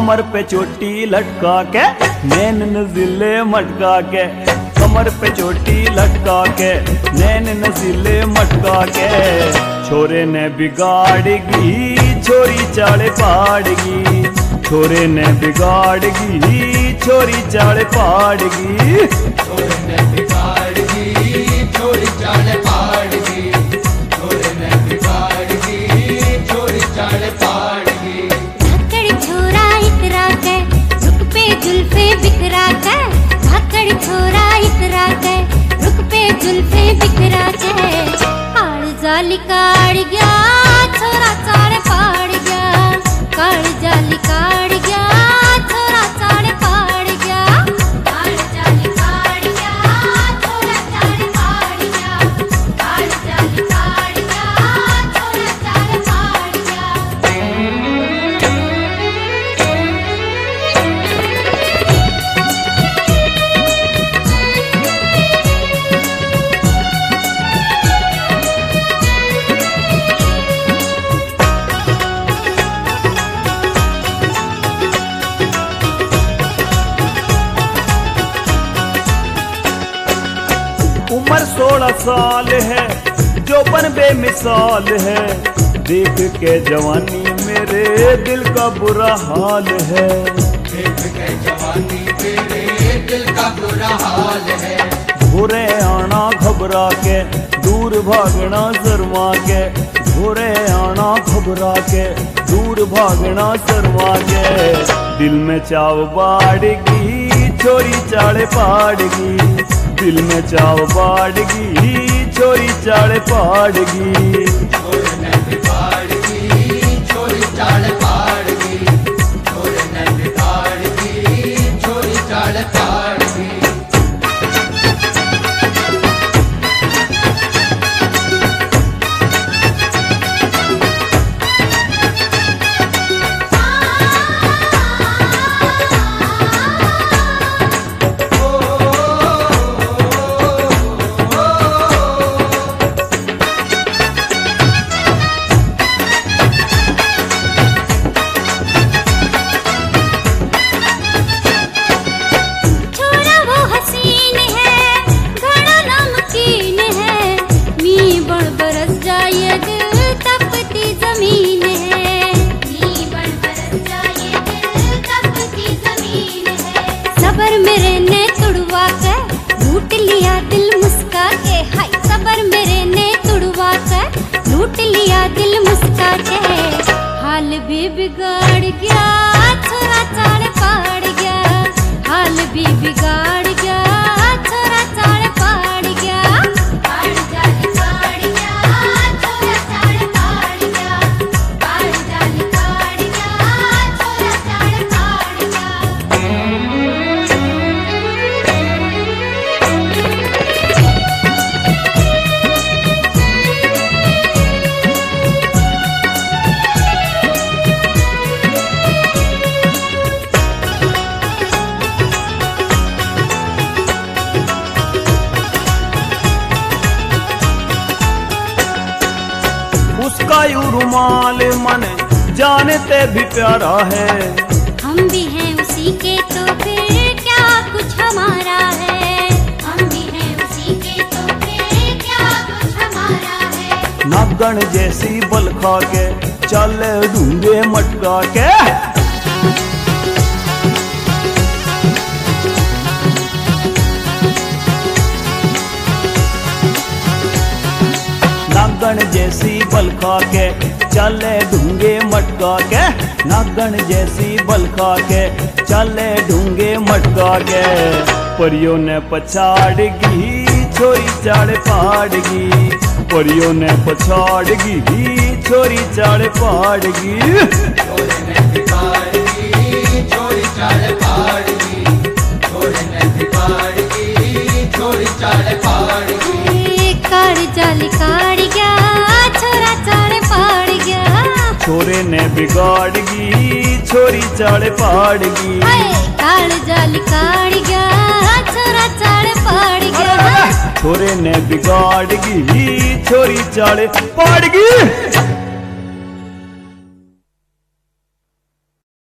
कमर पे चोटी लटका के नैन नजीले मटका के, कमर पे चोटी लटका के नैन नजीले मटका के। छोरे ने बिगाड़गी छोरी चाड़े पाड़गी, छोरे ने बिगाड़गी छोरी चाड़े पाड़गी, छोरे ने बिगाड़गी छोरी चाड़े पाड़गी, छोरे ने बिगाड़गी छोरी चाड़े पाड़गी। भाकड़ छोरा इतरा के रुक पे जुल्फे बिखरा के, भाकड़ छोरा इतरा के रुक पे जुल्फे बिखरा के। काल जाली काड़ गया छोरा चाड़े पाड़ गया, काल जाली काड़ गया छोरा चाड़े पाड़ गया, काल जाली काड़ गया छोरा चाड़े पाड़ गया, काल जाली काड़ गया छोरा चाड़े पाड़ गया। उम्र 16 साल है जोबन बेमिसाल है, देख के जवानी मेरे दिल का बुरा हाल है, देख के जवानी मेरे दिल का बुरा हाल है। घोरे आना घबरा के दूर भागना शर्मा के, घोरे आना घबरा के दूर भागना शर्मा के। दिल में चाव बाड़गी छोरी चाड़े पाड़गी, दिल में चाव बाड़गी छोरी चाड़े पाड़गी, छोरे ने बिगाड़गी छोरी चाड़े पाड़गी, छोरे ने बिगाड़गी छोरी चाड़े पाड़गी। छोरा वो हसीन है घड़ा नमकीन है, मी बड़ बरस जाए दिल तपती जमीन है, मी बड़ बरस जाए दिल तपती जमीन है। सबर मेरे ने तुड़वा के लूट लिया दिल मुस्का के, हाय सबर मेरे ने तुड़वा के लूट लिया दिल मुस्का के। हाल भी बिगाड़ गया छोरा चाड़ पाड़ गया, हाल भी बिगाड़ गया छोरा चाड़ पाड़ गया, काल जाली काड़ गया छोरा चाड़ पाड़ गया, काल जाली काड़ गया छोरा चाड़ पाड़ गया। उसका यूं रुमाल मन जानते भी प्यारा है, हम भी हैं उसी के तो फिर क्या कुछ हमारा है, हम भी हैं उसी के तो फिर क्या कुछ हमारा है। नागण जैसी बल खा के चल ढूंढे मटका के, नागण जैसी बल खा के चले ढूंगे मटका के, नागण जैसी बल खा के चले ढूंगे मटका के। परियों ने पछाड़गी छोरी चाड़ पाड़गी, परियों ने पछाड़गी छोरी चाड़ पाड़गी, छोरे ने बिगाड़गी छोरी चाड़े पाड़गी, छोरे ने बिगाड़गी छोरी चाड़े पाड़गी। काड़ जाली काड़ गया छोरा चाड़ पाड़ गया, छोरे ने बिगाड़गी छोरी चाड़ पाड़गी, काड़ जाली काड़ गया छोरा चाड़ पाड़ गया। छोरे ने बिगाड़गी छोरी चाड़ पाड़गी।